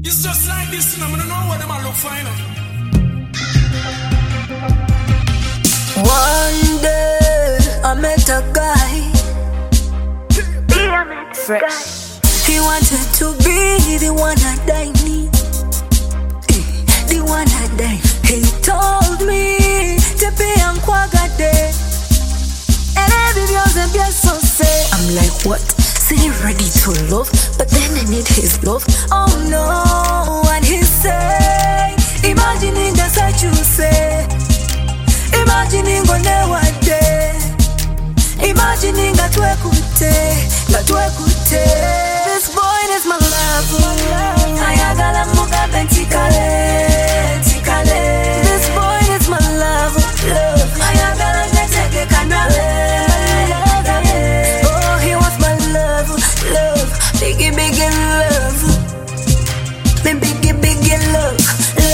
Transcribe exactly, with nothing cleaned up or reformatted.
It's just like this, and I'm gonna know what them I look for, you know. One day I met a guy, fresh. He wanted to be the one I die need, the one I die. He told me to be on Kwagade, and every girl's a bit so say. I'm like, what? Say he ready to love, but then I need his love. Oh no, and he say, imagining that's what you say. Imagining on one day, imagining that we could take, that we could take. This boy is my love. Ayagala muka bentikale, tikale. This boy is my love, love. Ayagala neteke kanale. Oh, he was my love, love. Biggie, biggie love. Me biggie, biggie love.